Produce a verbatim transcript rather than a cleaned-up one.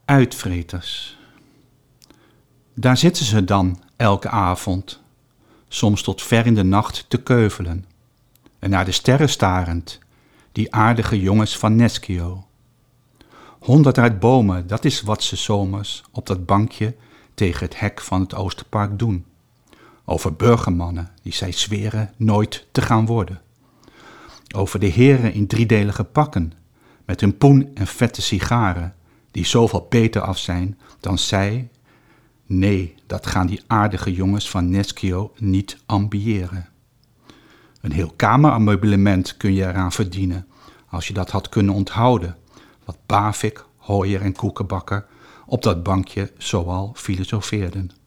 Uitvreters. Daar zitten ze dan elke avond, soms tot ver in de nacht te keuvelen, en naar de sterren starend, die aardige jongens van Neschio. Honderd uit bomen, dat is wat ze zomers op dat bankje tegen het hek van het Oosterpark doen. Over burgermannen die zij zweren nooit te gaan worden. Over de heren in driedelige pakken, met hun poen en vette sigaren, die zoveel beter af zijn dan zij. Nee, dat gaan die aardige jongens van Neschio niet ambiëren. Een heel kamerameublement kun je eraan verdienen, als je dat had kunnen onthouden, wat Bavik, Hooier en Koekenbakker op dat bankje zoal filosofeerden.